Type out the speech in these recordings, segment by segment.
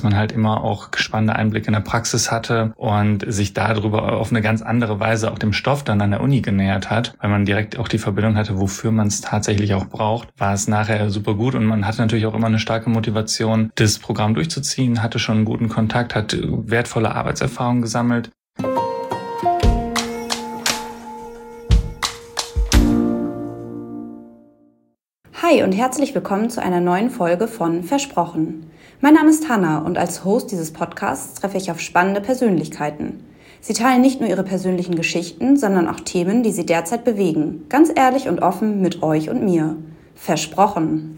man halt immer auch spannende Einblicke in der Praxis hatte und sich darüber auf eine ganz andere Weise auch dem Stoff dann an der Uni genähert hat, weil man direkt auch die Verbindung hatte, wofür man es tatsächlich auch braucht, war es nachher super gut und man hatte natürlich auch immer eine starke Motivation, das Programm durchzuziehen, hatte schon einen guten Kontakt, hat wertvolle Arbeitserfahrungen gesammelt. Hi und herzlich willkommen zu einer neuen Folge von Versprochen. Mein Name ist Hannah und als Host dieses Podcasts treffe ich auf spannende Persönlichkeiten. Sie teilen nicht nur ihre persönlichen Geschichten, sondern auch Themen, die sie derzeit bewegen. Ganz ehrlich und offen mit euch und mir. Versprochen.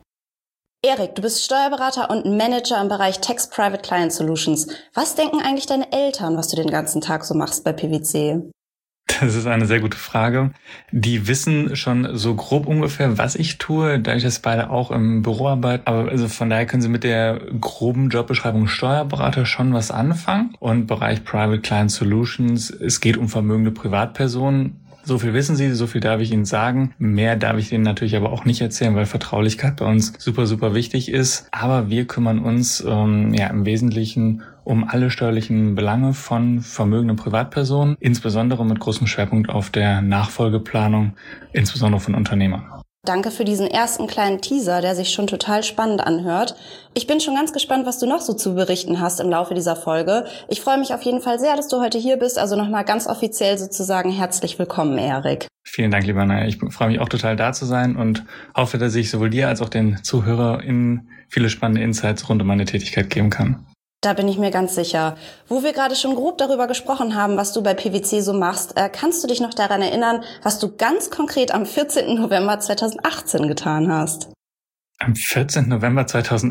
Erik, du bist Steuerberater und Manager im Bereich Tax Private Client Solutions. Was denken eigentlich deine Eltern, was du den ganzen Tag so machst bei PwC? Das ist eine sehr gute Frage. Die wissen schon so grob ungefähr, was ich tue, da ich das beide auch im Büro arbeite. Aber also von daher können sie mit der groben Jobbeschreibung Steuerberater schon was anfangen. Und Bereich Private Client Solutions, es geht um vermögende Privatpersonen. So viel wissen sie, so viel darf ich ihnen sagen. Mehr darf ich ihnen natürlich aber auch nicht erzählen, weil Vertraulichkeit bei uns super, super wichtig ist. Aber wir kümmern uns im Wesentlichen um alle steuerlichen Belange von vermögenden Privatpersonen, insbesondere mit großem Schwerpunkt auf der Nachfolgeplanung, insbesondere von Unternehmern. Danke für diesen ersten kleinen Teaser, der sich schon total spannend anhört. Ich bin schon ganz gespannt, was du noch so zu berichten hast im Laufe dieser Folge. Ich freue mich auf jeden Fall sehr, dass du heute hier bist. Also nochmal ganz offiziell sozusagen herzlich willkommen, Erik. Vielen Dank, lieber Naya. Ich freue mich auch total da zu sein und hoffe, dass ich sowohl dir als auch den ZuhörerInnen viele spannende Insights rund um meine Tätigkeit geben kann. Da bin ich mir ganz sicher. Wo wir gerade schon grob darüber gesprochen haben, was du bei PwC so machst, kannst du dich noch daran erinnern, was du ganz konkret am 14. November 2018 getan hast? Am 14. November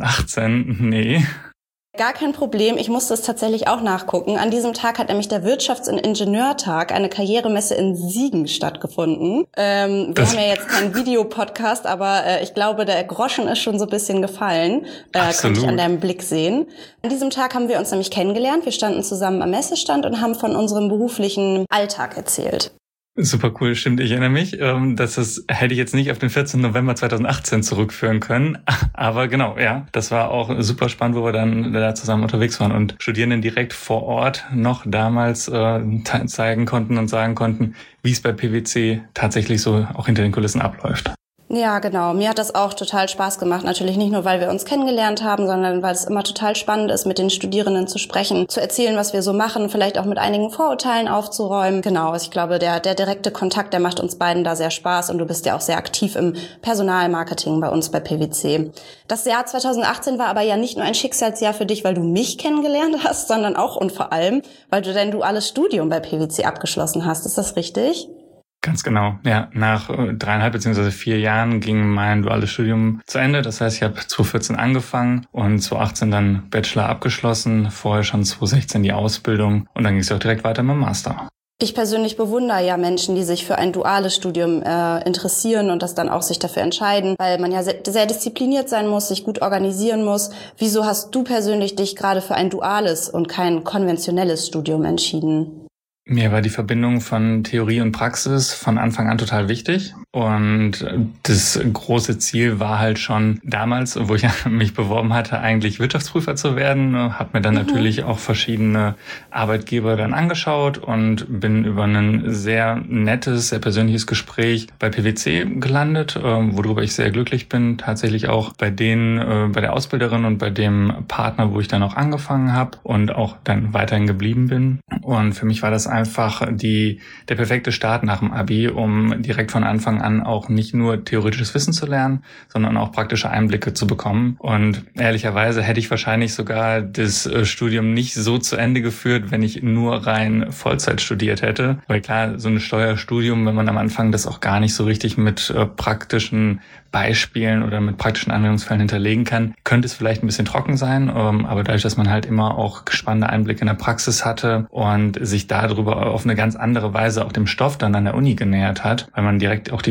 2018? Nee. Gar kein Problem, ich musste es tatsächlich auch nachgucken. An diesem Tag hat nämlich der Wirtschafts- und Ingenieurtag, eine Karrieremesse in Siegen, stattgefunden. Wir haben ja jetzt keinen Videopodcast, aber ich glaube, der Groschen ist schon so ein bisschen gefallen. Konnte ich an deinem Blick sehen. An diesem Tag haben wir uns nämlich kennengelernt. Wir standen zusammen am Messestand und haben von unserem beruflichen Alltag erzählt. Super cool, stimmt. Ich erinnere mich, das hätte ich jetzt nicht auf den 14. November 2018 zurückführen können. Aber genau, ja, das war auch super spannend, wo wir dann da zusammen unterwegs waren und Studierenden direkt vor Ort noch damals zeigen konnten und sagen konnten, wie es bei PwC tatsächlich so auch hinter den Kulissen abläuft. Ja, genau. Mir hat das auch total Spaß gemacht. Natürlich nicht nur, weil wir uns kennengelernt haben, sondern weil es immer total spannend ist, mit den Studierenden zu sprechen, zu erzählen, was wir so machen, vielleicht auch mit einigen Vorurteilen aufzuräumen. Genau, also ich glaube, der direkte Kontakt, der macht uns beiden da sehr Spaß und du bist ja auch sehr aktiv im Personalmarketing bei uns bei PwC. Das Jahr 2018 war aber ja nicht nur ein Schicksalsjahr für dich, weil du mich kennengelernt hast, sondern auch und vor allem, weil du dein duales Studium bei PwC abgeschlossen hast. Ist das richtig? Ganz genau, ja. Nach 3,5 bzw. 4 Jahren ging mein duales Studium zu Ende. Das heißt, ich habe 2014 angefangen und 2018 dann Bachelor abgeschlossen, vorher schon 2016 die Ausbildung und dann ging es auch direkt weiter mit dem Master. Ich persönlich bewundere ja Menschen, die sich für ein duales Studium interessieren und das dann auch sich dafür entscheiden, weil man ja sehr diszipliniert sein muss, sich gut organisieren muss. Wieso hast du persönlich dich gerade für ein duales und kein konventionelles Studium entschieden? Mir war die Verbindung von Theorie und Praxis von Anfang an total wichtig und das große Ziel war halt schon damals, wo ich mich beworben hatte, eigentlich Wirtschaftsprüfer zu werden. Habe mir dann natürlich auch verschiedene Arbeitgeber dann angeschaut und bin über ein sehr nettes, sehr persönliches Gespräch bei PwC gelandet, worüber ich sehr glücklich bin. Tatsächlich auch bei der Ausbilderin und bei dem Partner, wo ich dann auch angefangen habe und auch dann weiterhin geblieben bin. Und für mich war das einfach der perfekte Start nach dem Abi, um direkt von Anfang an auch nicht nur theoretisches Wissen zu lernen, sondern auch praktische Einblicke zu bekommen. Und ehrlicherweise hätte ich wahrscheinlich sogar das Studium nicht so zu Ende geführt, wenn ich nur rein Vollzeit studiert hätte. Weil klar, so ein Steuerstudium, wenn man am Anfang das auch gar nicht so richtig mit praktischen Beispielen oder mit praktischen Anwendungsfällen hinterlegen kann, könnte es vielleicht ein bisschen trocken sein, aber dadurch, dass man halt immer auch spannende Einblicke in der Praxis hatte und sich darüber auf eine ganz andere Weise auch dem Stoff dann an der Uni genähert hat, weil man direkt auch die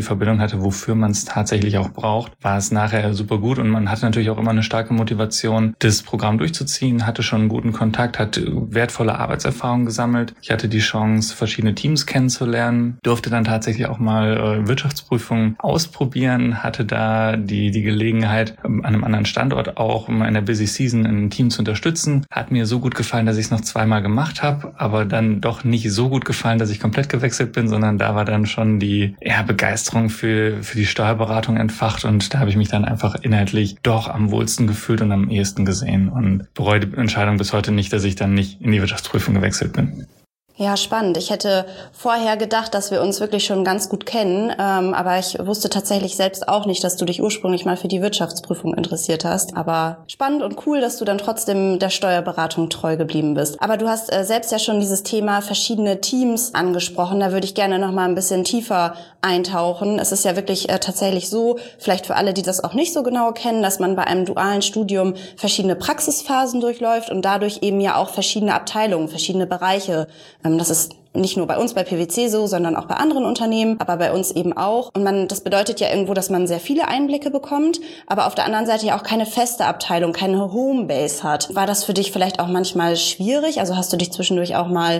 Verbindung hatte, wofür man es tatsächlich auch braucht, war es nachher super gut und man hatte natürlich auch immer eine starke Motivation, das Programm durchzuziehen, hatte schon einen guten Kontakt, hat wertvolle Arbeitserfahrungen gesammelt. Ich hatte die Chance, verschiedene Teams kennenzulernen, durfte dann tatsächlich auch mal Wirtschaftsprüfungen ausprobieren, hatte da die Gelegenheit, an einem anderen Standort auch mal in der Busy Season ein Team zu unterstützen. Hat mir so gut gefallen, dass ich es noch zweimal gemacht habe, aber dann doch nicht so gut gefallen, dass ich komplett gewechselt bin, sondern da war dann schon die Begeisterung für die Steuerberatung entfacht und da habe ich mich dann einfach inhaltlich doch am wohlsten gefühlt und am ehesten gesehen und bereue die Entscheidung bis heute nicht, dass ich dann nicht in die Wirtschaftsprüfung gewechselt bin. Ja, spannend. Ich hätte vorher gedacht, dass wir uns wirklich schon ganz gut kennen, aber ich wusste tatsächlich selbst auch nicht, dass du dich ursprünglich mal für die Wirtschaftsprüfung interessiert hast. Aber spannend und cool, dass du dann trotzdem der Steuerberatung treu geblieben bist. Aber du hast selbst ja schon dieses Thema verschiedene Teams angesprochen. Da würde ich gerne noch mal ein bisschen tiefer eintauchen. Es ist ja wirklich tatsächlich so, vielleicht für alle, die das auch nicht so genau kennen, dass man bei einem dualen Studium verschiedene Praxisphasen durchläuft und dadurch eben ja auch verschiedene Abteilungen, verschiedene Bereiche. Das ist nicht nur bei uns bei PwC so, sondern auch bei anderen Unternehmen, aber bei uns eben auch. Und das bedeutet ja irgendwo, dass man sehr viele Einblicke bekommt, aber auf der anderen Seite ja auch keine feste Abteilung, keine Homebase hat. War das für dich vielleicht auch manchmal schwierig? Also hast du dich zwischendurch auch mal,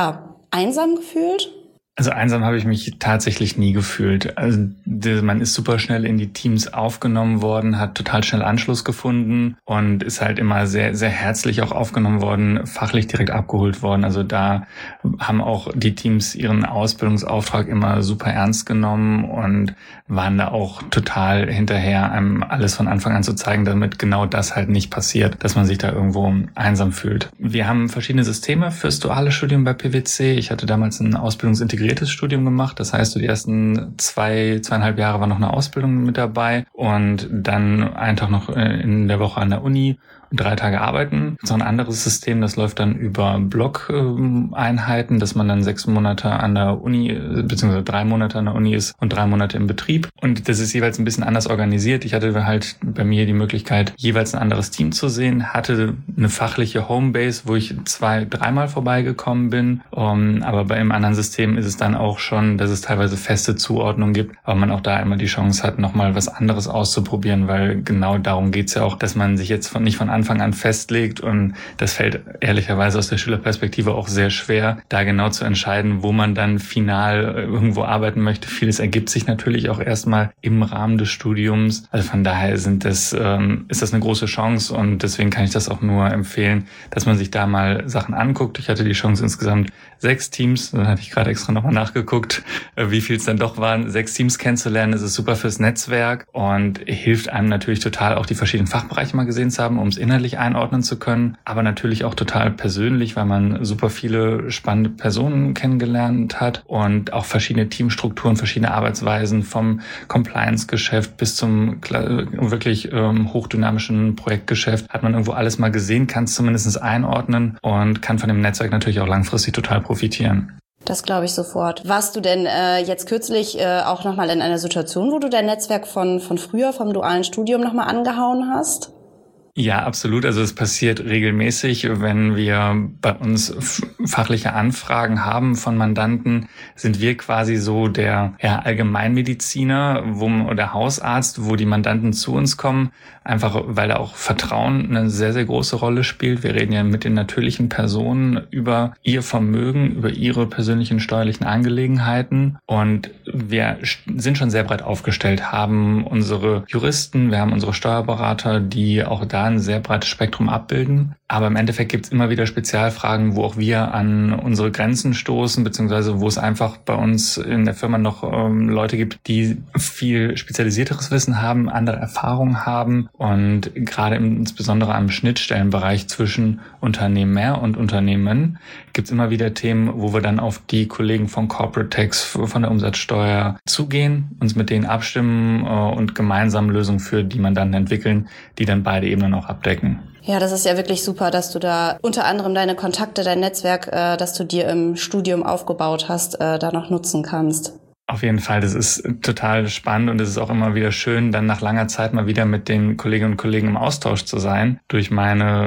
einsam gefühlt? Also einsam habe ich mich tatsächlich nie gefühlt. Also man ist super schnell in die Teams aufgenommen worden, hat total schnell Anschluss gefunden und ist halt immer sehr, sehr herzlich auch aufgenommen worden, fachlich direkt abgeholt worden. Also da haben auch die Teams ihren Ausbildungsauftrag immer super ernst genommen und waren da auch total hinterher, einem alles von Anfang an zu zeigen, damit genau das halt nicht passiert, dass man sich da irgendwo einsam fühlt. Wir haben verschiedene Systeme fürs duale Studium bei PwC. Ich hatte damals ein ausbildungsintegriertes Studium gemacht. Das heißt, die ersten 2,5 Jahre war noch eine Ausbildung mit dabei und dann einen Tag noch in der Woche an der Uni und 3 Tage arbeiten. So ein anderes System, das läuft dann über Block-Einheiten, dass man dann 6 Monate an der Uni, beziehungsweise 3 Monate an der Uni ist und 3 Monate im Betrieb. Und das ist jeweils ein bisschen anders organisiert. Ich hatte halt bei mir die Möglichkeit, jeweils ein anderes Team zu sehen, hatte eine fachliche Homebase, wo ich 2-3 Mal vorbeigekommen bin. Aber bei einem anderen System ist es dann auch schon, dass es teilweise feste Zuordnungen gibt, aber man auch da immer die Chance hat, nochmal was anderes auszuprobieren, weil genau darum geht's ja auch, dass man sich jetzt nicht von Anfang an festlegt und das fällt ehrlicherweise aus der Schülerperspektive auch sehr schwer, da genau zu entscheiden, wo man dann final irgendwo arbeiten möchte. Vieles ergibt sich natürlich auch erstmal im Rahmen des Studiums. Also von daher ist das eine große Chance und deswegen kann ich das auch nur empfehlen, dass man sich da mal Sachen anguckt. Ich hatte die Chance insgesamt 6 Teams, dann hatte ich gerade extra nochmal nachgeguckt, wie viel es dann doch waren, 6 Teams kennenzulernen. Das ist super fürs Netzwerk und hilft einem natürlich total auch die verschiedenen Fachbereiche mal gesehen zu haben, um es inhaltlich einordnen zu können, aber natürlich auch total persönlich, weil man super viele spannende Personen kennengelernt hat und auch verschiedene Teamstrukturen, verschiedene Arbeitsweisen vom Compliance-Geschäft bis zum wirklich hochdynamischen Projektgeschäft hat man irgendwo alles mal gesehen, kann es zumindest einordnen und kann von dem Netzwerk natürlich auch langfristig total profitieren. Das glaube ich sofort. Warst du denn jetzt kürzlich auch nochmal in einer Situation, wo du dein Netzwerk von früher, vom dualen Studium nochmal angehauen hast? Ja, absolut. Also es passiert regelmäßig, wenn wir bei uns fachliche Anfragen haben von Mandanten, sind wir quasi so der Allgemeinmediziner oder Hausarzt, wo die Mandanten zu uns kommen, einfach weil da auch Vertrauen eine sehr, sehr große Rolle spielt. Wir reden ja mit den natürlichen Personen über ihr Vermögen, über ihre persönlichen steuerlichen Angelegenheiten und wir sind schon sehr breit aufgestellt, haben unsere Juristen, wir haben unsere Steuerberater, die auch da ein sehr breites Spektrum abbilden. Aber im Endeffekt gibt es immer wieder Spezialfragen, wo auch wir an unsere Grenzen stoßen, beziehungsweise wo es einfach bei uns in der Firma noch Leute gibt, die viel spezialisierteres Wissen haben, andere Erfahrungen haben und gerade insbesondere am Schnittstellenbereich zwischen Unternehmer und Unternehmen gibt es immer wieder Themen, wo wir dann auf die Kollegen von Corporate Tax, von der Umsatzsteuer zugehen, uns mit denen abstimmen und gemeinsam Lösungen für die Mandanten entwickeln, die dann beide Ebenen auch abdecken. Ja, das ist ja wirklich super, dass du da unter anderem deine Kontakte, dein Netzwerk, das du dir im Studium aufgebaut hast, da noch nutzen kannst. Auf jeden Fall, das ist total spannend und es ist auch immer wieder schön, dann nach langer Zeit mal wieder mit den Kolleginnen und Kollegen im Austausch zu sein. Durch meine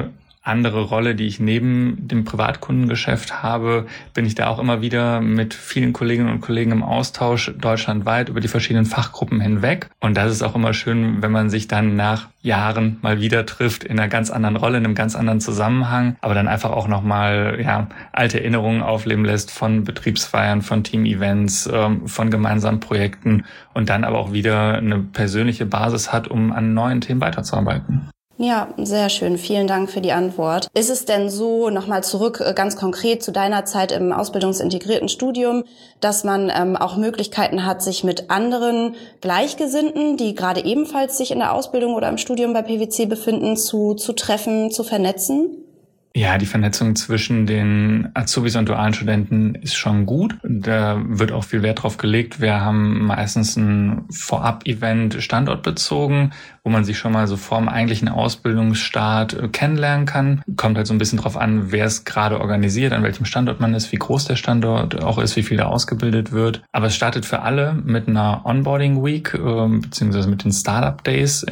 andere Rolle, die ich neben dem Privatkundengeschäft habe, bin ich da auch immer wieder mit vielen Kolleginnen und Kollegen im Austausch deutschlandweit über die verschiedenen Fachgruppen hinweg. Und das ist auch immer schön, wenn man sich dann nach Jahren mal wieder trifft in einer ganz anderen Rolle, in einem ganz anderen Zusammenhang, aber dann einfach auch nochmal alte Erinnerungen aufleben lässt von Betriebsfeiern, von Team-Events, von gemeinsamen Projekten und dann aber auch wieder eine persönliche Basis hat, um an neuen Themen weiterzuarbeiten. Ja, sehr schön. Vielen Dank für die Antwort. Ist es denn so, nochmal zurück ganz konkret zu deiner Zeit im ausbildungsintegrierten Studium, dass man auch Möglichkeiten hat, sich mit anderen Gleichgesinnten, die gerade ebenfalls sich in der Ausbildung oder im Studium bei PwC befinden, zu treffen, zu vernetzen? Ja, die Vernetzung zwischen den Azubis und dualen Studenten ist schon gut. Da wird auch viel Wert drauf gelegt. Wir haben meistens ein Vorab-Event standortbezogen, wo man sich schon mal so vor dem eigentlichen Ausbildungsstart kennenlernen kann. Kommt halt so ein bisschen drauf an, wer es gerade organisiert, an welchem Standort man ist, wie groß der Standort auch ist, wie viel da ausgebildet wird. Aber es startet für alle mit einer Onboarding Week, beziehungsweise mit den Startup Days.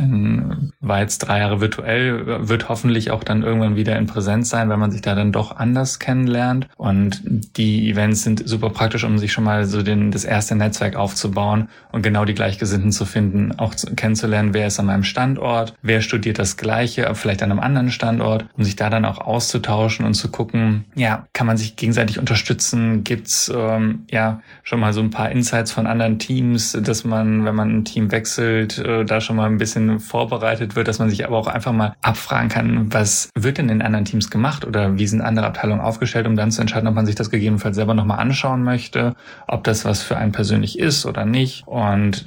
War jetzt 3 Jahre virtuell, wird hoffentlich auch dann irgendwann wieder in Präsenz sein, weil man sich da dann doch anders kennenlernt. Und die Events sind super praktisch, um sich schon mal so das erste Netzwerk aufzubauen und genau die Gleichgesinnten zu finden, auch kennenzulernen, wer ist an meinem Standort, wer studiert das Gleiche, aber vielleicht an einem anderen Standort, um sich da dann auch auszutauschen und zu gucken, kann man sich gegenseitig unterstützen, gibt's schon mal so ein paar Insights von anderen Teams, dass man, wenn man ein Team wechselt, da schon mal ein bisschen vorbereitet wird, dass man sich aber auch einfach mal abfragen kann, was wird denn in anderen Teams gemacht oder wie sind andere Abteilungen aufgestellt, um dann zu entscheiden, ob man sich das gegebenenfalls selber nochmal anschauen möchte, ob das was für einen persönlich ist oder nicht. Und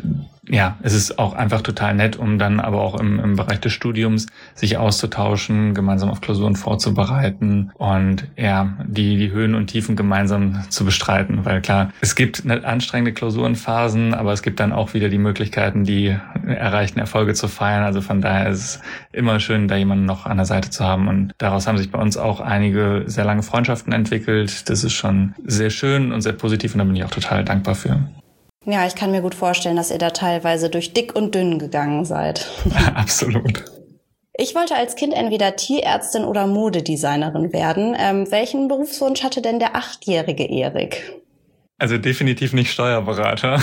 es ist auch einfach total nett, um dann aber auch im Bereich des Studiums sich auszutauschen, gemeinsam auf Klausuren vorzubereiten und die Höhen und Tiefen gemeinsam zu bestreiten. Weil klar, es gibt anstrengende Klausurenphasen, aber es gibt dann auch wieder die Möglichkeiten, die erreichten Erfolge zu feiern. Also von daher ist es immer schön, da jemanden noch an der Seite zu haben. Und daraus haben sich bei uns auch einige sehr lange Freundschaften entwickelt. Das ist schon sehr schön und sehr positiv und da bin ich auch total dankbar für. Ja, ich kann mir gut vorstellen, dass ihr da teilweise durch dick und dünn gegangen seid. Absolut. Ich wollte als Kind entweder Tierärztin oder Modedesignerin werden. Welchen Berufswunsch hatte denn der 8-jährige Erik? Also definitiv nicht Steuerberater.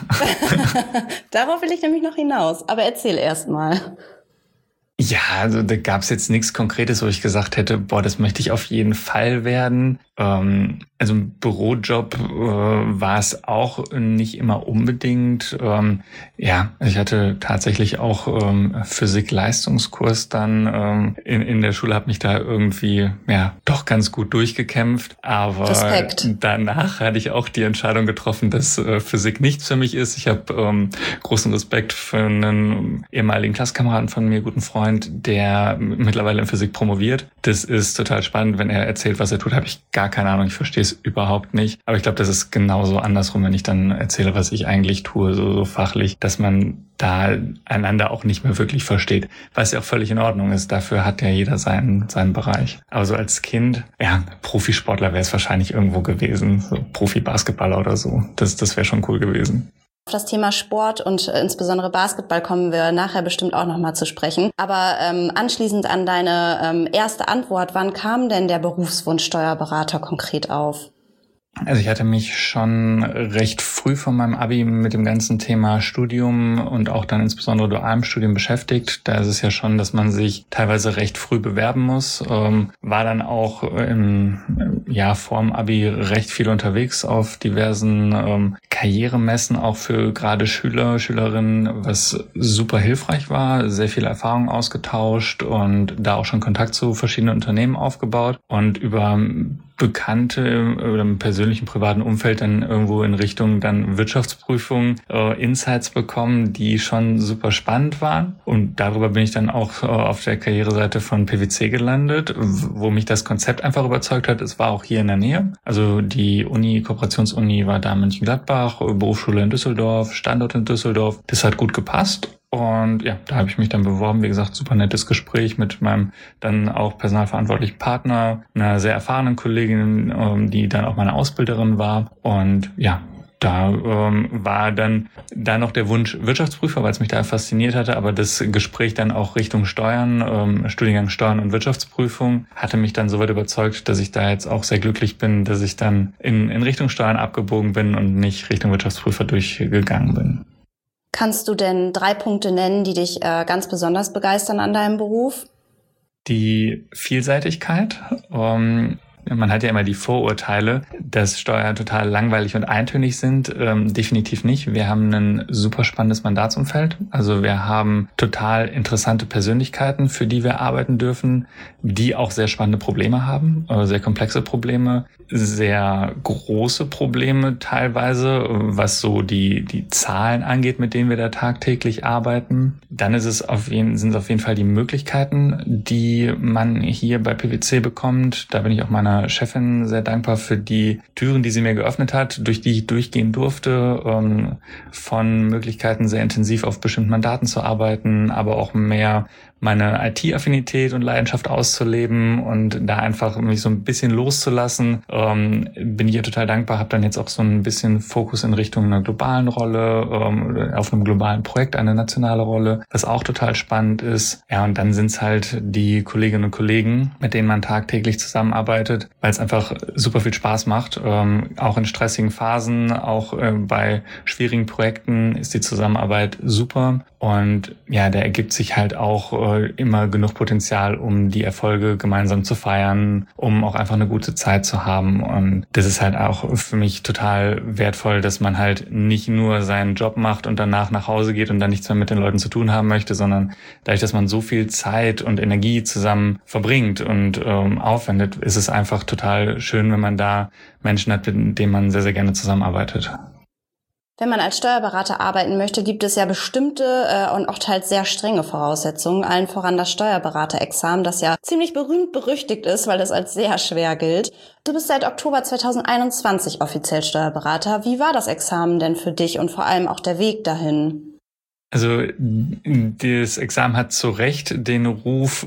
Darauf will ich nämlich noch hinaus, aber erzähl erst mal. Ja, also da gab's jetzt nichts Konkretes, wo ich gesagt hätte, das möchte ich auf jeden Fall werden. Also ein Bürojob war es auch nicht immer unbedingt. Also ich hatte tatsächlich auch Physik-Leistungskurs dann in der Schule, habe mich da irgendwie doch ganz gut durchgekämpft. Aber Respekt. Danach hatte ich auch die Entscheidung getroffen, dass Physik nichts für mich ist. Ich habe großen Respekt für einen ehemaligen Klasskameraden von mir, guten Freund, der mittlerweile in Physik promoviert. Das ist total spannend, wenn er erzählt, was er tut, habe ich gar keine Ahnung, ich verstehe es überhaupt nicht. Aber ich glaube, das ist genauso andersrum, wenn ich dann erzähle, was ich eigentlich tue, so fachlich, dass man da einander auch nicht mehr wirklich versteht. Was ja auch völlig in Ordnung ist. Dafür hat ja jeder seinen Bereich. Aber so als Kind, Profisportler wäre es wahrscheinlich irgendwo gewesen. So Profi-Basketballer oder so. Das wäre schon cool gewesen. Auf das Thema Sport und insbesondere Basketball kommen wir nachher bestimmt auch nochmal zu sprechen. Aber anschließend an deine erste Antwort, wann kam denn der Berufswunsch Steuerberater konkret auf? Also ich hatte mich schon recht früh von meinem Abi mit dem ganzen Thema Studium und auch dann insbesondere dualem Studium beschäftigt. Da ist es ja schon, dass man sich teilweise recht früh bewerben muss. War dann auch im Jahr vorm Abi recht viel unterwegs auf diversen Karrieremessen, auch für gerade Schüler, Schülerinnen, was super hilfreich war. Sehr viel Erfahrung ausgetauscht und da auch schon Kontakt zu verschiedenen Unternehmen aufgebaut und über Bekannte oder im persönlichen, privaten Umfeld dann irgendwo in Richtung dann Wirtschaftsprüfung Insights bekommen, die schon super spannend waren. Und darüber bin ich dann auch auf der Karriereseite von PwC gelandet, wo mich das Konzept einfach überzeugt hat. Es war auch hier in der Nähe. Also die Kooperationsuni war da in Mönchengladbach, Berufsschule in Düsseldorf, Standort in Düsseldorf. Das hat gut gepasst. Und da habe ich mich dann beworben. Wie gesagt, super nettes Gespräch mit meinem dann auch personalverantwortlichen Partner, einer sehr erfahrenen Kollegin, die dann auch meine Ausbilderin war. Und da war dann da noch der Wunsch Wirtschaftsprüfer, weil es mich da fasziniert hatte, aber das Gespräch dann auch Richtung Steuern, Studiengang Steuern und Wirtschaftsprüfung, hatte mich dann soweit überzeugt, dass ich da jetzt auch sehr glücklich bin, dass ich dann in Richtung Steuern abgebogen bin und nicht Richtung Wirtschaftsprüfer durchgegangen bin. Kannst du denn 3 Punkte nennen, die dich ganz besonders begeistern an deinem Beruf? Die Vielseitigkeit. Man hat ja immer die Vorurteile, dass Steuern total langweilig und eintönig sind. Definitiv nicht. Wir haben ein super spannendes Mandatsumfeld. Also wir haben total interessante Persönlichkeiten, für die wir arbeiten dürfen, die auch sehr spannende Probleme haben, sehr komplexe Probleme, sehr große Probleme teilweise, was so die Zahlen angeht, mit denen wir da tagtäglich arbeiten. Dann sind es auf jeden Fall die Möglichkeiten, die man hier bei PwC bekommt. Da bin ich auch meiner Chefin sehr dankbar für die Türen, die sie mir geöffnet hat, durch die ich durchgehen durfte, von Möglichkeiten sehr intensiv auf bestimmten Mandaten zu arbeiten, aber auch mehr meine IT-Affinität und Leidenschaft auszuleben und da einfach mich so ein bisschen loszulassen, bin ich ihr total dankbar, habe dann jetzt auch so ein bisschen Fokus in Richtung einer globalen Rolle, auf einem globalen Projekt eine nationale Rolle, was auch total spannend ist. Ja, und dann sind es halt die Kolleginnen und Kollegen, mit denen man tagtäglich zusammenarbeitet, weil es einfach super viel Spaß macht. Auch in stressigen Phasen, auch bei schwierigen Projekten ist die Zusammenarbeit super. Und ja, da ergibt sich halt auch immer genug Potenzial, um die Erfolge gemeinsam zu feiern, um auch einfach eine gute Zeit zu haben. Und das ist halt auch für mich total wertvoll, dass man halt nicht nur seinen Job macht und danach nach Hause geht und dann nichts mehr mit den Leuten zu tun haben möchte, sondern dadurch, dass man so viel Zeit und Energie zusammen verbringt und aufwendet, ist es einfach total schön, wenn man da Menschen hat, mit denen man sehr, sehr gerne zusammenarbeitet. Wenn man als Steuerberater arbeiten möchte, gibt es ja bestimmte und auch teils sehr strenge Voraussetzungen, allen voran das Steuerberaterexamen, das ja ziemlich berühmt berüchtigt ist, weil es als sehr schwer gilt. Du bist seit Oktober 2021 offiziell Steuerberater. Wie war das Examen denn für dich und vor allem auch der Weg dahin? Also das Examen hat zu Recht den Ruf,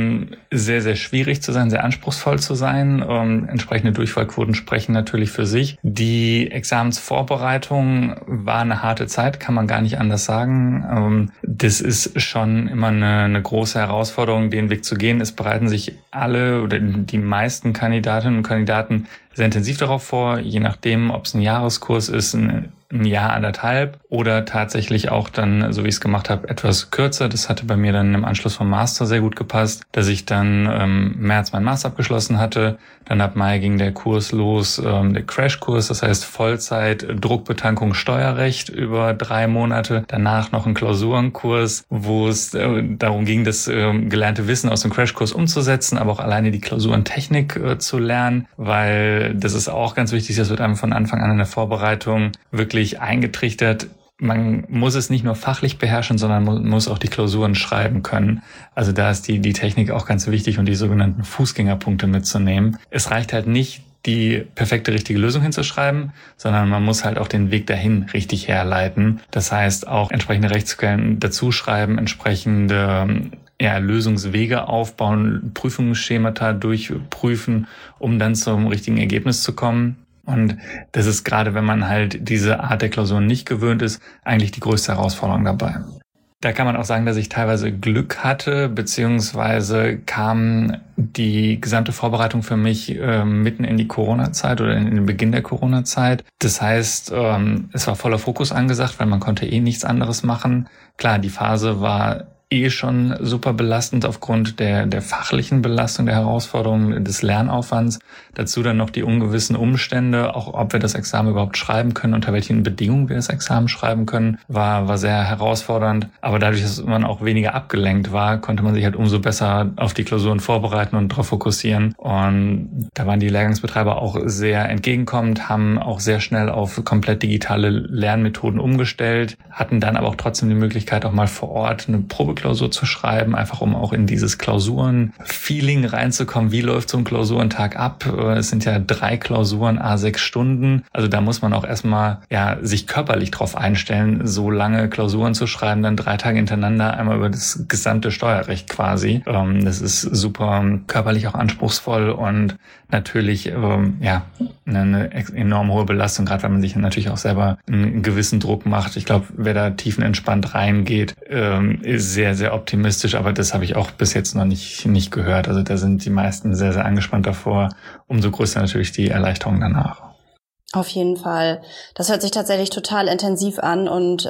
sehr, sehr schwierig zu sein, sehr anspruchsvoll zu sein. Entsprechende Durchfallquoten sprechen natürlich für sich. Die Examensvorbereitung war eine harte Zeit, kann man gar nicht anders sagen. Das ist schon immer eine große Herausforderung, den Weg zu gehen. Es bereiten sich alle oder die meisten Kandidatinnen und Kandidaten sehr intensiv darauf vor, je nachdem, ob es ein Jahreskurs ist, ein Jahr, 1,5 oder tatsächlich auch dann, so wie ich es gemacht habe, etwas kürzer. Das hatte bei mir dann im Anschluss vom Master sehr gut gepasst, dass ich dann im März meinen Master abgeschlossen hatte. Dann ab Mai ging der Kurs los, der Crashkurs, das heißt Vollzeit Druckbetankung Steuerrecht über 3 Monate. Danach noch ein Klausurenkurs, wo es darum ging, das gelernte Wissen aus dem Crashkurs umzusetzen, aber auch alleine die Klausurentechnik zu lernen, weil das ist auch ganz wichtig, das wird einem von Anfang an in der Vorbereitung wirklich eingetrichtert. Man muss es nicht nur fachlich beherrschen, sondern muss auch die Klausuren schreiben können. Also da ist die Technik auch ganz wichtig und die sogenannten Fußgängerpunkte mitzunehmen. Es reicht halt nicht, die perfekte, richtige Lösung hinzuschreiben, sondern man muss halt auch den Weg dahin richtig herleiten. Das heißt, auch entsprechende Rechtsquellen dazuschreiben, entsprechende Lösungswege aufbauen, Prüfungsschemata durchprüfen, um dann zum richtigen Ergebnis zu kommen. Und das ist gerade, wenn man halt diese Art der Klausuren nicht gewöhnt ist, eigentlich die größte Herausforderung dabei. Da kann man auch sagen, dass ich teilweise Glück hatte, beziehungsweise kam die gesamte Vorbereitung für mich mitten in die Corona-Zeit oder in den Beginn der Corona-Zeit. Das heißt, es war voller Fokus angesagt, weil man konnte nichts anderes machen. Klar, die Phase war schon super belastend aufgrund der fachlichen Belastung, der Herausforderungen, des Lernaufwands. Dazu dann noch die ungewissen Umstände, auch ob wir das Examen überhaupt schreiben können, unter welchen Bedingungen wir das Examen schreiben können, war sehr herausfordernd. Aber dadurch, dass man auch weniger abgelenkt war, konnte man sich halt umso besser auf die Klausuren vorbereiten und darauf fokussieren. Und da waren die Lehrgangsbetreiber auch sehr entgegenkommend, haben auch sehr schnell auf komplett digitale Lernmethoden umgestellt, hatten dann aber auch trotzdem die Möglichkeit, auch mal vor Ort eine Probeklausur Klausur zu schreiben, einfach um auch in dieses Klausuren-Feeling reinzukommen. Wie läuft so ein Klausurentag ab? Es sind ja 3 Klausuren, 6 Stunden. Also da muss man auch erstmal sich körperlich drauf einstellen, so lange Klausuren zu schreiben, dann 3 Tage hintereinander, einmal über das gesamte Steuerrecht quasi. Das ist super körperlich auch anspruchsvoll und natürlich eine enorm hohe Belastung, gerade weil man sich natürlich auch selber einen gewissen Druck macht. Ich glaube, wer da tiefenentspannt reingeht, ist sehr, sehr optimistisch, aber das habe ich auch bis jetzt noch nicht gehört. Also da sind die meisten sehr, sehr angespannt davor. Umso größer natürlich die Erleichterung danach. Auf jeden Fall. Das hört sich tatsächlich total intensiv an und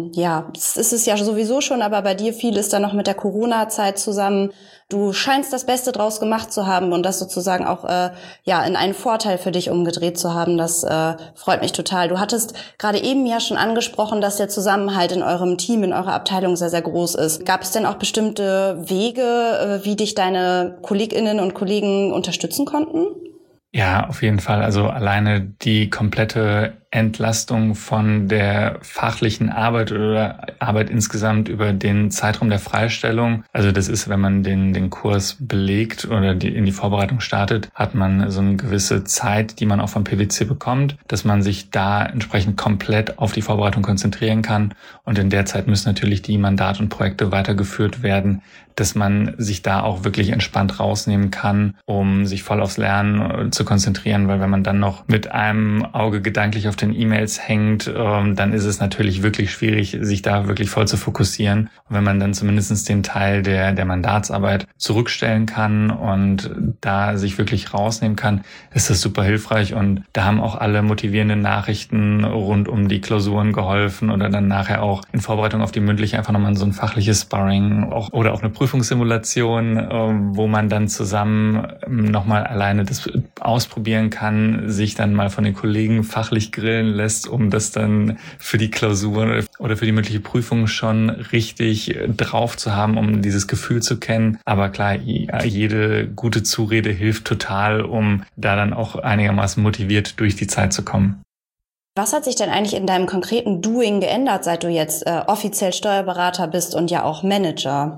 es ist es ja sowieso schon, aber bei dir fiel es dann noch mit der Corona-Zeit zusammen. Du scheinst das Beste draus gemacht zu haben und das sozusagen auch in einen Vorteil für dich umgedreht zu haben. Das freut mich total. Du hattest gerade eben ja schon angesprochen, dass der Zusammenhalt in eurem Team, in eurer Abteilung sehr, sehr groß ist. Gab es denn auch bestimmte Wege, wie dich deine KollegInnen und Kollegen unterstützen konnten? Ja, auf jeden Fall. Also alleine die komplette Entlastung von der fachlichen Arbeit oder Arbeit insgesamt über den Zeitraum der Freistellung. Also das ist, wenn man den Kurs belegt oder in die Vorbereitung startet, hat man so eine gewisse Zeit, die man auch vom PwC bekommt, dass man sich da entsprechend komplett auf die Vorbereitung konzentrieren kann. Und in der Zeit müssen natürlich die Mandate und Projekte weitergeführt werden, dass man sich da auch wirklich entspannt rausnehmen kann, um sich voll aufs Lernen zu konzentrieren, weil wenn man dann noch mit einem Auge gedanklich auf den E-Mails hängt, dann ist es natürlich wirklich schwierig, sich da wirklich voll zu fokussieren. Und wenn man dann zumindest den Teil der Mandatsarbeit zurückstellen kann und da sich wirklich rausnehmen kann, ist das super hilfreich. Und da haben auch alle motivierenden Nachrichten rund um die Klausuren geholfen oder dann nachher auch in Vorbereitung auf die mündliche einfach nochmal so ein fachliches Sparring oder auch eine Prüfungssimulation, wo man dann zusammen nochmal alleine das ausprobieren kann, sich dann mal von den Kollegen fachlich grillen lässt, um das dann für die Klausuren oder für die mündliche Prüfung schon richtig drauf zu haben, um dieses Gefühl zu kennen. Aber klar, jede gute Zurede hilft total, um da dann auch einigermaßen motiviert durch die Zeit zu kommen. Was hat sich denn eigentlich in deinem konkreten Doing geändert, seit du jetzt offiziell Steuerberater bist und ja auch Manager?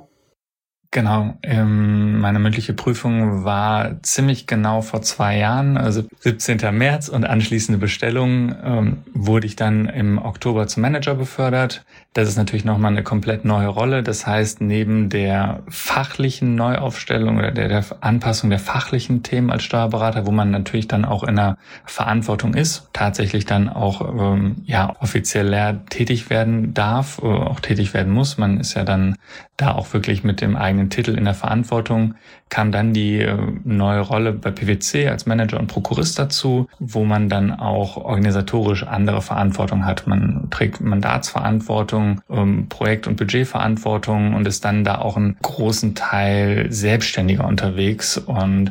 Genau, meine mündliche Prüfung war ziemlich genau vor 2 Jahren, also 17. März und anschließende Bestellung wurde ich dann im Oktober zum Manager befördert. Das ist natürlich nochmal eine komplett neue Rolle. Das heißt, neben der fachlichen Neuaufstellung oder der Anpassung der fachlichen Themen als Steuerberater, wo man natürlich dann auch in der Verantwortung ist, tatsächlich dann auch offiziell tätig werden darf, auch tätig werden muss. Man ist ja dann da auch wirklich mit dem eigenen Titel in der Verantwortung, kam dann die neue Rolle bei PwC als Manager und Prokurist dazu, wo man dann auch organisatorisch andere Verantwortung hat. Man trägt Mandatsverantwortung, Projekt- und Budgetverantwortung und ist dann da auch einen großen Teil selbstständiger unterwegs. Und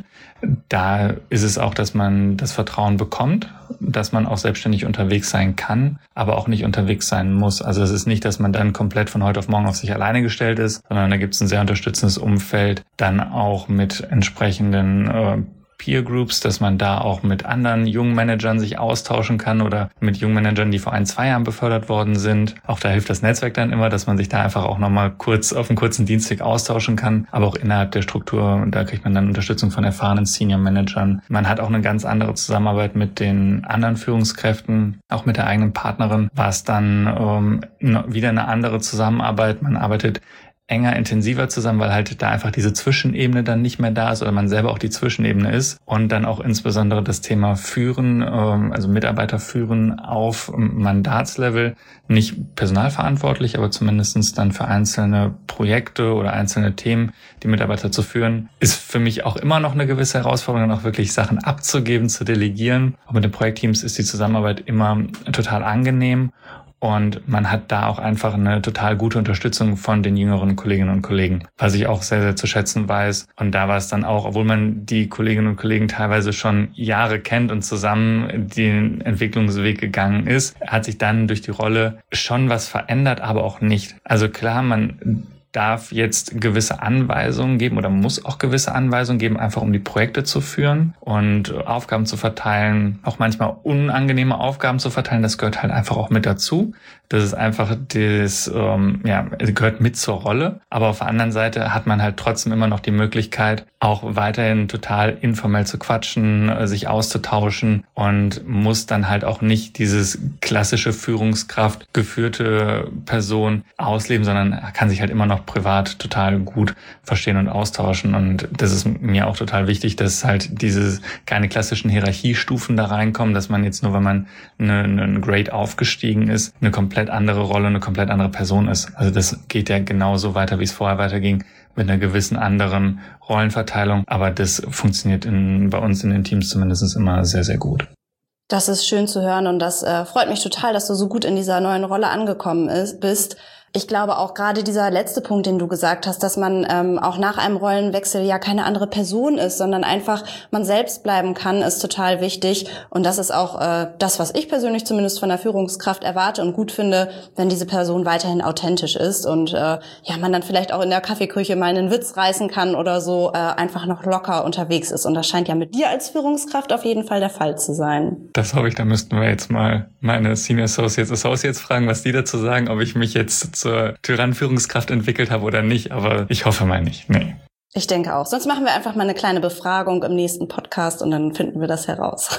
da ist es auch, dass man das Vertrauen bekommt, dass man auch selbstständig unterwegs sein kann, aber auch nicht unterwegs sein muss. Also es ist nicht, dass man dann komplett von heute auf morgen auf sich alleine gestellt ist, sondern da gibt es ein sehr unterstützendes Umfeld, dann auch mit entsprechenden Peer Groups, dass man da auch mit anderen jungen Managern sich austauschen kann oder mit jungen Managern, die vor 1-2 Jahren befördert worden sind. Auch da hilft das Netzwerk dann immer, dass man sich da einfach auch nochmal kurz auf einen kurzen Dienstweg austauschen kann. Aber auch innerhalb der Struktur, da kriegt man dann Unterstützung von erfahrenen Senior Managern. Man hat auch eine ganz andere Zusammenarbeit mit den anderen Führungskräften. Auch mit der eigenen Partnerin war es dann wieder eine andere Zusammenarbeit. Man arbeitet enger, intensiver zusammen, weil halt da einfach diese Zwischenebene dann nicht mehr da ist oder man selber auch die Zwischenebene ist und dann auch insbesondere das Thema Führen, also Mitarbeiter führen auf Mandatslevel, nicht personalverantwortlich, aber zumindestens dann für einzelne Projekte oder einzelne Themen die Mitarbeiter zu führen, ist für mich auch immer noch eine gewisse Herausforderung, dann auch wirklich Sachen abzugeben, zu delegieren. Aber mit den Projektteams ist die Zusammenarbeit immer total angenehm. Und man hat da auch einfach eine total gute Unterstützung von den jüngeren Kolleginnen und Kollegen, was ich auch sehr, sehr zu schätzen weiß. Und da war es dann auch, obwohl man die Kolleginnen und Kollegen teilweise schon Jahre kennt und zusammen den Entwicklungsweg gegangen ist, hat sich dann durch die Rolle schon was verändert, aber auch nicht. Also klar, man darf jetzt gewisse Anweisungen geben oder muss auch gewisse Anweisungen geben, einfach um die Projekte zu führen und Aufgaben zu verteilen, auch manchmal unangenehme Aufgaben zu verteilen. Das gehört halt einfach auch mit dazu, Das ist einfach gehört mit zur Rolle. Aber auf der anderen Seite hat man halt trotzdem immer noch die Möglichkeit, auch weiterhin total informell zu quatschen, sich auszutauschen und muss dann halt auch nicht dieses klassische Führungskraft geführte Person ausleben, sondern kann sich halt immer noch privat total gut verstehen und austauschen. Und das ist mir auch total wichtig, dass halt keine klassischen Hierarchiestufen da reinkommen, dass man jetzt nur, wenn man einen Grade aufgestiegen ist, eine komplett andere Rolle, eine komplett andere Person ist. Also das geht ja genauso weiter, wie es vorher weiterging, mit einer gewissen anderen Rollenverteilung. Aber das funktioniert bei uns in den Teams zumindest immer sehr, sehr gut. Das ist schön zu hören und das freut mich total, dass du so gut in dieser neuen Rolle angekommen bist. Ich glaube auch gerade dieser letzte Punkt, den du gesagt hast, dass man auch nach einem Rollenwechsel ja keine andere Person ist, sondern einfach man selbst bleiben kann, ist total wichtig. Und das ist auch das, was ich persönlich zumindest von der Führungskraft erwarte und gut finde, wenn diese Person weiterhin authentisch ist und man dann vielleicht auch in der Kaffeeküche mal einen Witz reißen kann oder so, einfach noch locker unterwegs ist. Und das scheint ja mit dir als Führungskraft auf jeden Fall der Fall zu sein. Das hoffe ich, da müssten wir jetzt mal meine Senior Associates fragen, was die dazu sagen, ob ich mich jetzt zur Tyrann-Führungskraft entwickelt habe oder nicht, aber ich hoffe mal nicht. Nee. Ich denke auch. Sonst machen wir einfach mal eine kleine Befragung im nächsten Podcast und dann finden wir das heraus.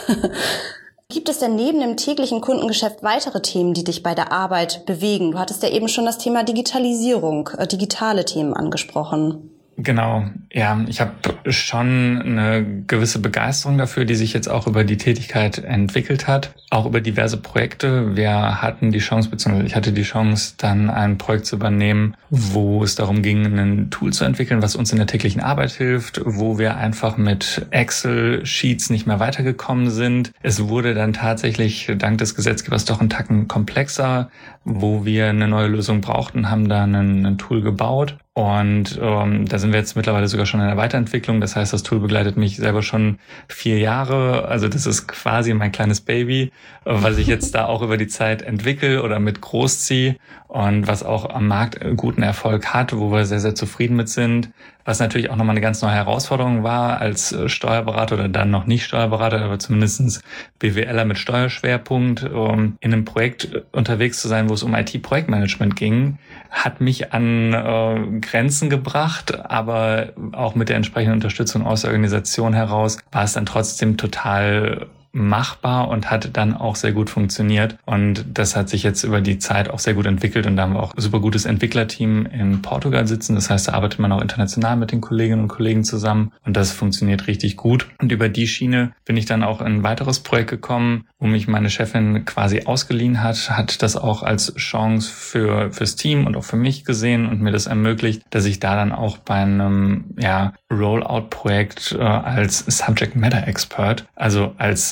Gibt es denn neben dem täglichen Kundengeschäft weitere Themen, die dich bei der Arbeit bewegen? Du hattest ja eben schon das Thema Digitalisierung, digitale Themen angesprochen. Genau, ja, ich habe schon eine gewisse Begeisterung dafür, die sich jetzt auch über die Tätigkeit entwickelt hat, auch über diverse Projekte. Wir hatten die Chance, beziehungsweise ich hatte die Chance, dann ein Projekt zu übernehmen, wo es darum ging, ein Tool zu entwickeln, was uns in der täglichen Arbeit hilft, wo wir einfach mit Excel-Sheets nicht mehr weitergekommen sind. Es wurde dann tatsächlich dank des Gesetzgebers doch einen Tacken komplexer, wo wir eine neue Lösung brauchten, haben da ein Tool gebaut. Und da sind wir jetzt mittlerweile sogar schon in der Weiterentwicklung. Das heißt, das Tool begleitet mich selber schon 4 Jahre. Also das ist quasi mein kleines Baby, was ich jetzt da auch über die Zeit entwickle oder mit großziehe und was auch am Markt guten Erfolg hat, wo wir sehr, sehr zufrieden mit sind. Was natürlich auch nochmal eine ganz neue Herausforderung war als Steuerberater oder dann noch nicht Steuerberater, aber zumindest BWLer mit Steuerschwerpunkt, in einem Projekt unterwegs zu sein, wo es um IT-Projektmanagement ging, hat mich an Grenzen gebracht, aber auch mit der entsprechenden Unterstützung aus der Organisation heraus war es dann trotzdem total machbar und hat dann auch sehr gut funktioniert. Und das hat sich jetzt über die Zeit auch sehr gut entwickelt und da haben wir auch ein super gutes Entwicklerteam in Portugal sitzen. Das heißt, da arbeitet man auch international mit den Kolleginnen und Kollegen zusammen und das funktioniert richtig gut. Und über die Schiene bin ich dann auch in ein weiteres Projekt gekommen, wo mich meine Chefin quasi ausgeliehen hat das auch als Chance fürs Team und auch für mich gesehen und mir das ermöglicht, dass ich da dann auch bei einem Rollout-Projekt als Subject Matter Expert, also als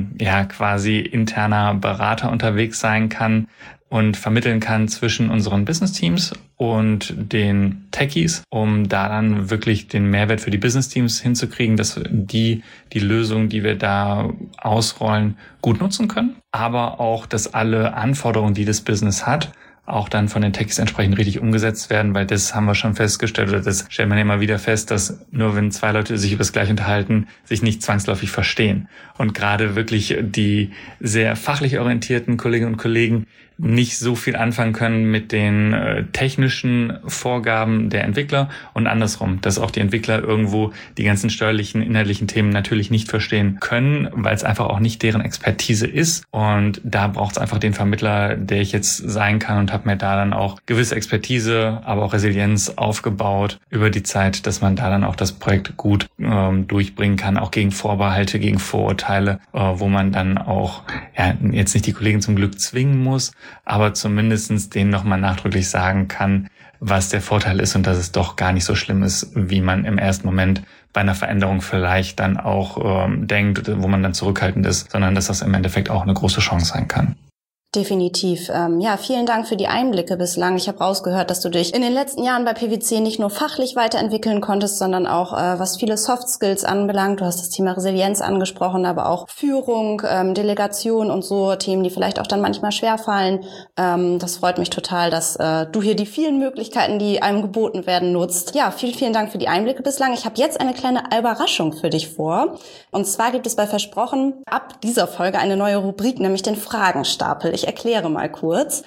quasi interner Berater unterwegs sein kann und vermitteln kann zwischen unseren Business-Teams und den Techies, um da dann wirklich den Mehrwert für die Business-Teams hinzukriegen, dass die Lösung, die wir da ausrollen, gut nutzen können, aber auch, dass alle Anforderungen, die das Business hat, auch dann von den Techies entsprechend richtig umgesetzt werden, weil das haben wir schon festgestellt, oder das stellt man immer wieder fest, dass nur wenn 2 Leute sich über das Gleiche unterhalten, sich nicht zwangsläufig verstehen. Und gerade wirklich die sehr fachlich orientierten Kolleginnen und Kollegen nicht so viel anfangen können mit den technischen Vorgaben der Entwickler und andersrum, dass auch die Entwickler irgendwo die ganzen steuerlichen, inhaltlichen Themen natürlich nicht verstehen können, weil es einfach auch nicht deren Expertise ist. Und da braucht es einfach den Vermittler, der ich jetzt sein kann und habe mir da dann auch gewisse Expertise, aber auch Resilienz aufgebaut über die Zeit, dass man da dann auch das Projekt gut durchbringen kann, auch gegen Vorbehalte, gegen Vorurteile, wo man dann auch jetzt nicht die Kollegen zum Glück zwingen muss, aber zumindestens denen nochmal nachdrücklich sagen kann, was der Vorteil ist und dass es doch gar nicht so schlimm ist, wie man im ersten Moment bei einer Veränderung vielleicht dann auch denkt, wo man dann zurückhaltend ist, sondern dass das im Endeffekt auch eine große Chance sein kann. Definitiv. Vielen Dank für die Einblicke bislang. Ich habe rausgehört, dass du dich in den letzten Jahren bei PwC nicht nur fachlich weiterentwickeln konntest, sondern auch was viele Soft Skills anbelangt. Du hast das Thema Resilienz angesprochen, aber auch Führung, Delegation und so Themen, die vielleicht auch dann manchmal schwerfallen. Das freut mich total, dass du hier die vielen Möglichkeiten, die einem geboten werden, nutzt. Ja, vielen Dank für die Einblicke bislang. Ich habe jetzt eine kleine Überraschung für dich vor. Und zwar gibt es bei Versprochen ab dieser Folge eine neue Rubrik, nämlich den Fragenstapel. Ich erkläre mal kurz.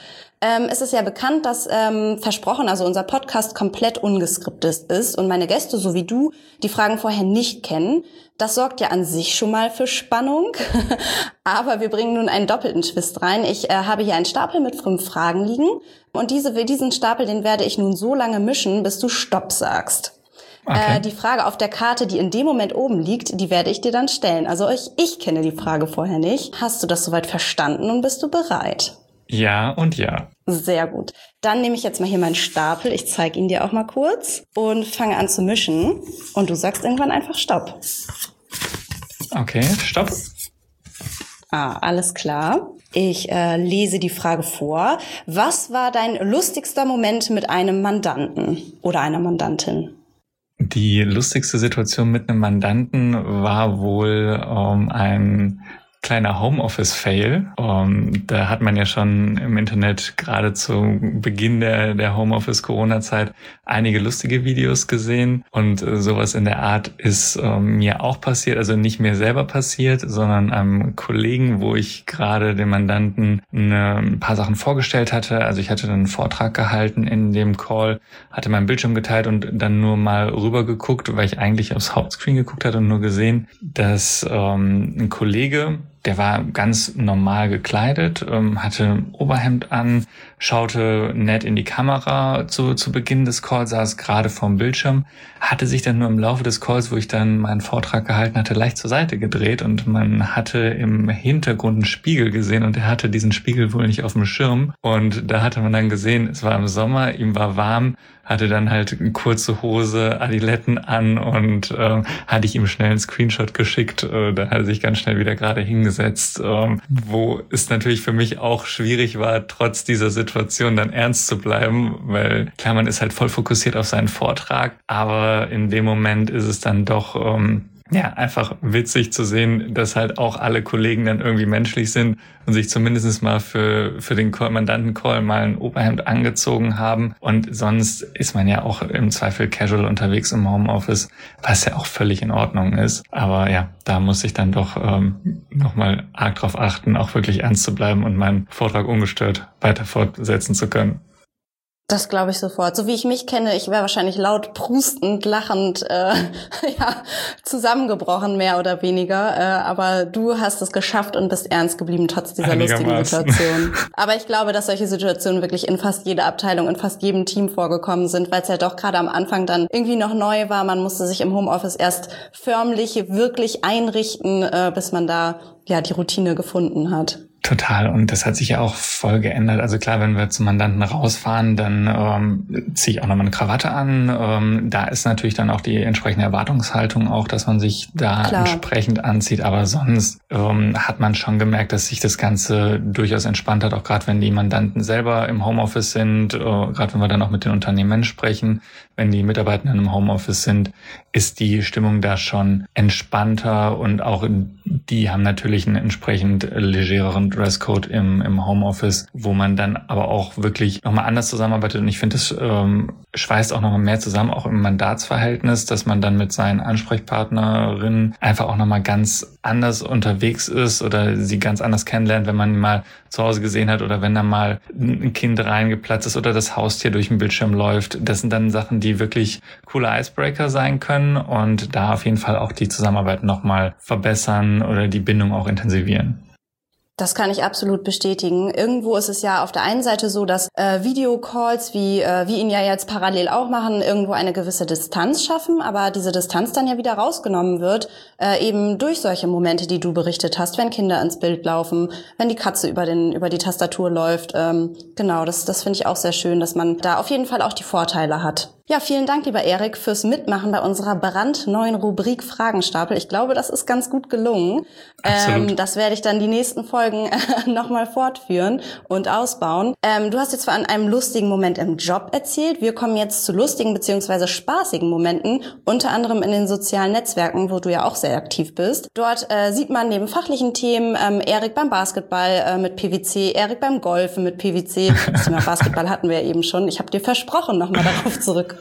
Es ist ja bekannt, dass versprochen, also unser Podcast komplett ungeskriptet ist und meine Gäste, so wie du, die Fragen vorher nicht kennen. Das sorgt ja an sich schon mal für Spannung. Aber wir bringen nun einen doppelten Twist rein. Ich habe hier einen Stapel mit 5 Fragen liegen. Und diesen Stapel, den werde ich nun so lange mischen, bis du Stopp sagst. Okay. Die Frage auf der Karte, die in dem Moment oben liegt, die werde ich dir dann stellen. Also ich kenne die Frage vorher nicht. Hast du das soweit verstanden und bist du bereit? Ja und ja. Sehr gut. Dann nehme ich jetzt mal hier meinen Stapel. Ich zeige ihn dir auch mal kurz und fange an zu mischen. Und du sagst irgendwann einfach Stopp. Okay, Stopp. Alles klar. Ich lese die Frage vor. Was war dein lustigster Moment mit einem Mandanten oder einer Mandantin? Die lustigste Situation mit einem Mandanten war wohl ein kleiner Homeoffice-Fail. Da hat man ja schon im Internet gerade zu Beginn der Homeoffice-Corona-Zeit einige lustige Videos gesehen und sowas in der Art ist mir auch passiert, also nicht mir selber passiert, sondern einem Kollegen, wo ich gerade dem Mandanten ein paar Sachen vorgestellt hatte. Also ich hatte dann einen Vortrag gehalten in dem Call, hatte meinen Bildschirm geteilt und dann nur mal rüber geguckt, weil ich eigentlich aufs Hauptscreen geguckt hatte und nur gesehen, dass ein Kollege, der war ganz normal gekleidet, hatte ein Oberhemd an, schaute nett in die Kamera zu Beginn des Calls, saß gerade vorm Bildschirm, hatte sich dann nur im Laufe des Calls, wo ich dann meinen Vortrag gehalten hatte, leicht zur Seite gedreht und man hatte im Hintergrund einen Spiegel gesehen und er hatte diesen Spiegel wohl nicht auf dem Schirm und da hatte man dann gesehen, es war im Sommer, ihm war warm, hatte dann halt eine kurze Hose, Adiletten an und hatte ich ihm schnell einen Screenshot geschickt. Da hat er sich ganz schnell wieder gerade hingesetzt, wo es natürlich für mich auch schwierig war, trotz dieser Situation dann ernst zu bleiben, weil klar, man ist halt voll fokussiert auf seinen Vortrag, aber in dem Moment ist es dann doch einfach witzig zu sehen, dass halt auch alle Kollegen dann irgendwie menschlich sind und sich zumindest mal für den Mandanten-Call mal ein Oberhemd angezogen haben. Und sonst ist man ja auch im Zweifel casual unterwegs im Homeoffice, was ja auch völlig in Ordnung ist. Aber ja, da muss ich dann doch nochmal arg drauf achten, auch wirklich ernst zu bleiben und meinen Vortrag ungestört weiter fortsetzen zu können. Das glaube ich sofort. So wie ich mich kenne, ich wäre wahrscheinlich laut prustend, lachend, zusammengebrochen, mehr oder weniger. Aber du hast es geschafft und bist ernst geblieben, trotz dieser lustigen Situation. Aber ich glaube, dass solche Situationen wirklich in fast jeder Abteilung, in fast jedem Team vorgekommen sind, weil es ja doch gerade am Anfang dann irgendwie noch neu war. Man musste sich im Homeoffice erst förmlich wirklich einrichten, bis man da ja die Routine gefunden hat. Total. Und das hat sich ja auch voll geändert. Also klar, wenn wir zum Mandanten rausfahren, dann ziehe ich auch nochmal eine Krawatte an. Da ist natürlich dann auch die entsprechende Erwartungshaltung auch, dass man sich da entsprechend anzieht. Aber sonst hat man schon gemerkt, dass sich das Ganze durchaus entspannt hat, auch gerade wenn die Mandanten selber im Homeoffice sind, gerade wenn wir dann auch mit den Unternehmen sprechen, wenn die Mitarbeitenden im Homeoffice sind, ist die Stimmung da schon entspannter und auch die haben natürlich einen entsprechend legereren Dresscode im Homeoffice, wo man dann aber auch wirklich nochmal anders zusammenarbeitet und ich finde, das schweißt auch nochmal mehr zusammen, auch im Mandatsverhältnis, dass man dann mit seinen Ansprechpartnerinnen einfach auch nochmal ganz anders unterwegs ist oder sie ganz anders kennenlernt, wenn man mal zu Hause gesehen hat oder wenn da mal ein Kind reingeplatzt ist oder das Haustier durch den Bildschirm läuft. Das sind dann Sachen, die wirklich coole Icebreaker sein können und da auf jeden Fall auch die Zusammenarbeit nochmal verbessern oder die Bindung auch intensivieren. Das kann ich absolut bestätigen. Irgendwo ist es ja auf der einen Seite so, dass Videocalls, wie wir ihn ja jetzt parallel auch machen, irgendwo eine gewisse Distanz schaffen, aber diese Distanz dann ja wieder rausgenommen wird, eben durch solche Momente, die du berichtet hast, wenn Kinder ins Bild laufen, wenn die Katze über die Tastatur läuft. Genau, das finde ich auch sehr schön, dass man da auf jeden Fall auch die Vorteile hat. Ja, vielen Dank, lieber Erik, fürs Mitmachen bei unserer brandneuen Rubrik Fragenstapel. Ich glaube, das ist ganz gut gelungen. Das werde ich dann die nächsten Folgen nochmal fortführen und ausbauen. Du hast jetzt von einem lustigen Moment im Job erzählt. Wir kommen jetzt zu lustigen bzw. spaßigen Momenten, unter anderem in den sozialen Netzwerken, wo du ja auch sehr aktiv bist. Dort sieht man neben fachlichen Themen Erik beim Basketball mit PwC, Erik beim Golfen mit PwC. Das Thema Basketball hatten wir ja eben schon. Ich habe dir versprochen, nochmal darauf zurückzukommen.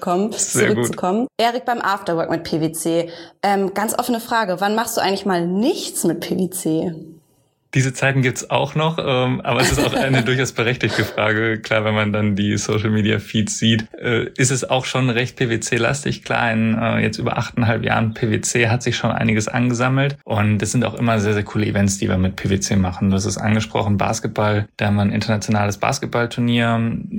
Erik beim Afterwork mit PwC. Ganz offene Frage, wann machst du eigentlich mal nichts mit PwC? Diese Zeiten gibt's auch noch, aber es ist auch eine durchaus berechtigte Frage. Klar, wenn man dann die Social-Media-Feeds sieht, ist es auch schon recht PwC-lastig. Klar, in jetzt über 8,5 Jahren PwC hat sich schon einiges angesammelt und es sind auch immer sehr, sehr coole Events, die wir mit PwC machen. Das ist angesprochen Basketball. Da haben wir ein internationales Basketballturnier,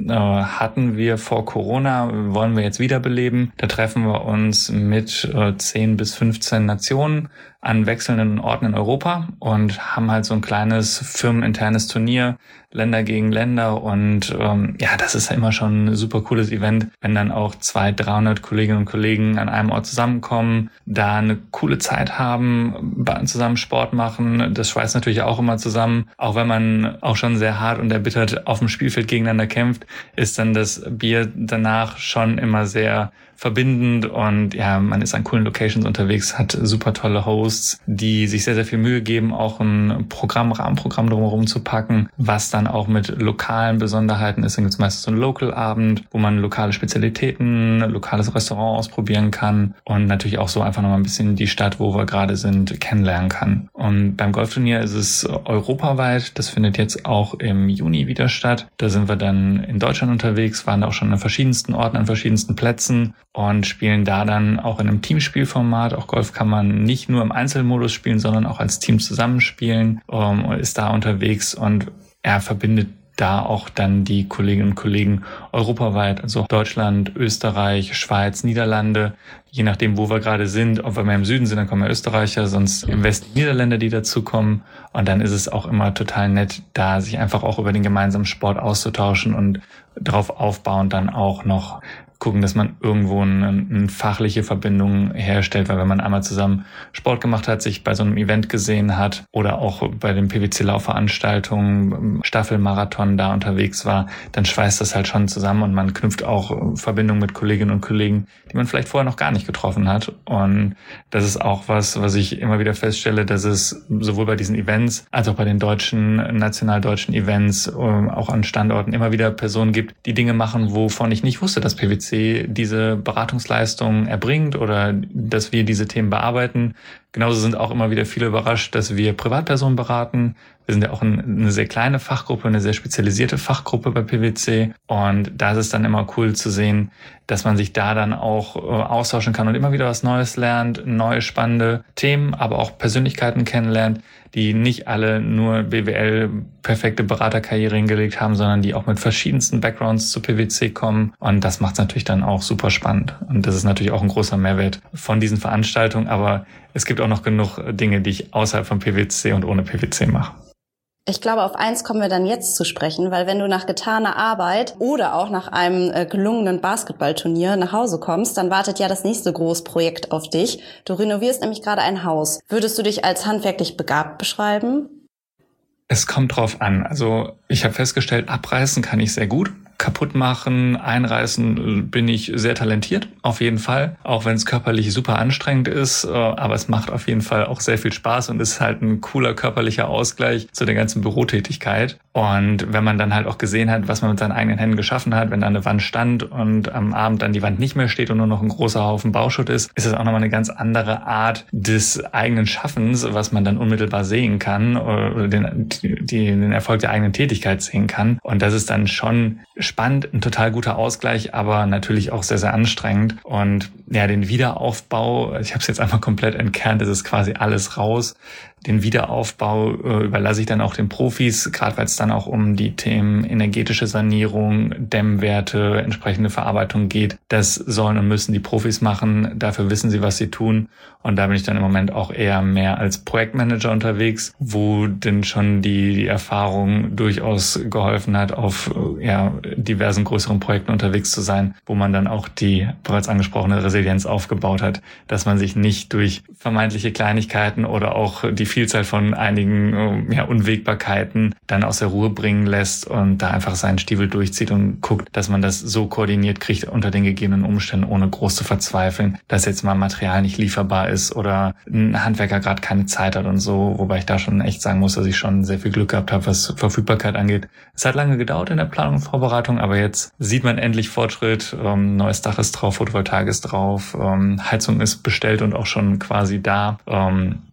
hatten wir vor Corona, wollen wir jetzt wiederbeleben. Da treffen wir uns mit 10 bis 15 Nationen an wechselnden Orten in Europa und haben halt so ein kleines firmeninternes Turnier, Länder gegen Länder und das ist ja immer schon ein super cooles Event, wenn dann auch 200-300 Kolleginnen und Kollegen an einem Ort zusammenkommen, da eine coole Zeit haben, zusammen Sport machen. Das schweißt natürlich auch immer zusammen. Auch wenn man auch schon sehr hart und erbittert auf dem Spielfeld gegeneinander kämpft, ist dann das Bier danach schon immer sehr verbindend und ja, man ist an coolen Locations unterwegs, hat super tolle Hosts, die sich sehr, sehr viel Mühe geben, auch ein Rahmenprogramm drumherum zu packen, was dann auch mit lokalen Besonderheiten ist. Dann gibt es meistens so einen Local-Abend, wo man lokale Spezialitäten, lokales Restaurant ausprobieren kann und natürlich auch so einfach nochmal ein bisschen die Stadt, wo wir gerade sind, kennenlernen kann. Und beim Golfturnier ist es europaweit, das findet jetzt auch im Juni wieder statt. Da sind wir dann in Deutschland unterwegs, waren da auch schon an verschiedensten Orten, an verschiedensten Plätzen und spielen da dann auch in einem Teamspielformat. Auch Golf kann man nicht nur im Einzelmodus spielen, sondern auch als Team zusammenspielen, ist da unterwegs und er verbindet da auch dann die Kolleginnen und Kollegen europaweit, also Deutschland, Österreich, Schweiz, Niederlande, je nachdem, wo wir gerade sind. Ob wir mehr im Süden sind, dann kommen ja Österreicher, sonst im Westen Niederländer, die dazukommen. Und dann ist es auch immer total nett, da sich einfach auch über den gemeinsamen Sport auszutauschen und darauf aufbauend dann auch noch gucken, dass man irgendwo eine fachliche Verbindung herstellt, weil wenn man einmal zusammen Sport gemacht hat, sich bei so einem Event gesehen hat oder auch bei den PwC-Laufveranstaltungen, Staffelmarathon da unterwegs war, dann schweißt das halt schon zusammen und man knüpft auch Verbindungen mit Kolleginnen und Kollegen, die man vielleicht vorher noch gar nicht getroffen hat. Und das ist auch was ich immer wieder feststelle, dass es sowohl bei diesen Events als auch bei den national deutschen Events, auch an Standorten immer wieder Personen gibt, die Dinge machen, wovon ich nicht wusste, dass PwC diese Beratungsleistung erbringt oder dass wir diese Themen bearbeiten. Genauso sind auch immer wieder viele überrascht, dass wir Privatpersonen beraten. Wir sind ja auch eine sehr kleine Fachgruppe, eine sehr spezialisierte Fachgruppe bei PwC. Und da ist es dann immer cool zu sehen, dass man sich da dann auch austauschen kann und immer wieder was Neues lernt, neue spannende Themen, aber auch Persönlichkeiten kennenlernt, die nicht alle nur BWL perfekte Beraterkarriere hingelegt haben, sondern die auch mit verschiedensten Backgrounds zu PwC kommen. Und das macht es natürlich dann auch super spannend. Und das ist natürlich auch ein großer Mehrwert von diesen Veranstaltungen. Aber es gibt auch noch genug Dinge, die ich außerhalb von PwC und ohne PwC mache. Ich glaube, auf eins kommen wir dann jetzt zu sprechen, weil wenn du nach getaner Arbeit oder auch nach einem gelungenen Basketballturnier nach Hause kommst, dann wartet ja das nächste Großprojekt auf dich. Du renovierst nämlich gerade ein Haus. Würdest du dich als handwerklich begabt beschreiben? Es kommt drauf an. Also ich habe festgestellt, abreißen kann ich sehr gut. Kaputt machen, einreißen bin ich sehr talentiert, auf jeden Fall. Auch wenn es körperlich super anstrengend ist, aber es macht auf jeden Fall auch sehr viel Spaß und ist halt ein cooler körperlicher Ausgleich zu der ganzen Bürotätigkeit. Und wenn man dann halt auch gesehen hat, was man mit seinen eigenen Händen geschaffen hat, wenn da eine Wand stand und am Abend dann die Wand nicht mehr steht und nur noch ein großer Haufen Bauschutt ist es auch nochmal eine ganz andere Art des eigenen Schaffens, was man dann unmittelbar sehen kann oder den Erfolg der eigenen Tätigkeit sehen kann. Und das ist dann schon spannend, ein total guter Ausgleich, aber natürlich auch sehr, sehr anstrengend. Und ja, den Wiederaufbau, ich habe es jetzt einmal komplett entkernt, es ist quasi alles raus. Den Wiederaufbau überlasse ich dann auch den Profis, gerade weil es dann auch um die Themen energetische Sanierung, Dämmwerte, entsprechende Verarbeitung geht. Das sollen und müssen die Profis machen. Dafür wissen sie, was sie tun. Und da bin ich dann im Moment auch eher mehr als Projektmanager unterwegs, wo denn schon die Erfahrung durchaus geholfen hat, auf diversen größeren Projekten unterwegs zu sein, wo man dann auch die bereits angesprochene Resilienz aufgebaut hat, dass man sich nicht durch vermeintliche Kleinigkeiten oder auch die Vielzahl von einigen Unwägbarkeiten dann aus der Ruhe bringen lässt und da einfach seinen Stiefel durchzieht und guckt, dass man das so koordiniert kriegt unter den gegebenen Umständen, ohne groß zu verzweifeln, dass jetzt mal Material nicht lieferbar ist oder ein Handwerker gerade keine Zeit hat und so, wobei ich da schon echt sagen muss, dass ich schon sehr viel Glück gehabt habe, was Verfügbarkeit angeht. Es hat lange gedauert in der Planung und Vorbereitung, aber jetzt sieht man endlich Fortschritt. Neues Dach ist drauf, Photovoltaik ist drauf, Heizung ist bestellt und auch schon quasi da.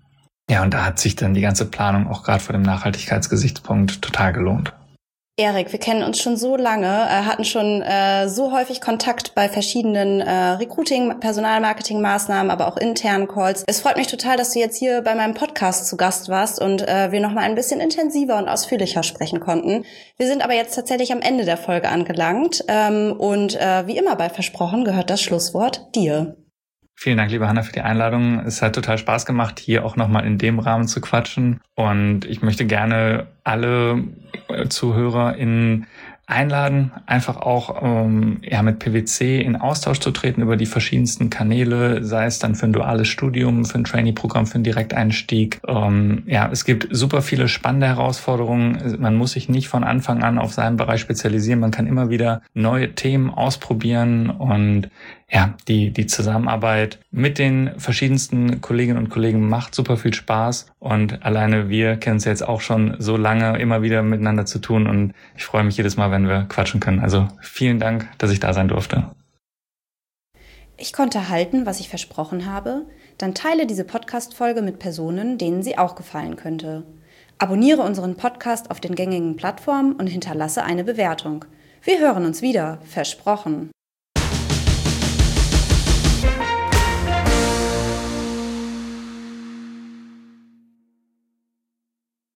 Ja, und da hat sich dann die ganze Planung auch gerade vor dem Nachhaltigkeitsgesichtspunkt total gelohnt. Erik, wir kennen uns schon so lange, hatten schon so häufig Kontakt bei verschiedenen Recruiting-, Personalmarketing-Maßnahmen, aber auch internen Calls. Es freut mich total, dass du jetzt hier bei meinem Podcast zu Gast warst und wir nochmal ein bisschen intensiver und ausführlicher sprechen konnten. Wir sind aber jetzt tatsächlich am Ende der Folge angelangt und wie immer bei Versprochen gehört das Schlusswort dir. Vielen Dank, liebe Hanna, für die Einladung. Es hat total Spaß gemacht, hier auch nochmal in dem Rahmen zu quatschen. Und ich möchte gerne alle ZuhörerInnen einladen, einfach auch mit PwC in Austausch zu treten über die verschiedensten Kanäle, sei es dann für ein duales Studium, für ein Trainee-Programm, für einen Direkteinstieg. Es gibt super viele spannende Herausforderungen. Man muss sich nicht von Anfang an auf seinen Bereich spezialisieren. Man kann immer wieder neue Themen ausprobieren und die Zusammenarbeit mit den verschiedensten Kolleginnen und Kollegen macht super viel Spaß und alleine wir kennen es jetzt auch schon so lange, immer wieder miteinander zu tun und ich freue mich jedes Mal, wenn wir quatschen können. Also vielen Dank, dass ich da sein durfte. Ich konnte halten, was ich versprochen habe. Dann teile diese Podcast-Folge mit Personen, denen sie auch gefallen könnte. Abonniere unseren Podcast auf den gängigen Plattformen und hinterlasse eine Bewertung. Wir hören uns wieder, versprochen.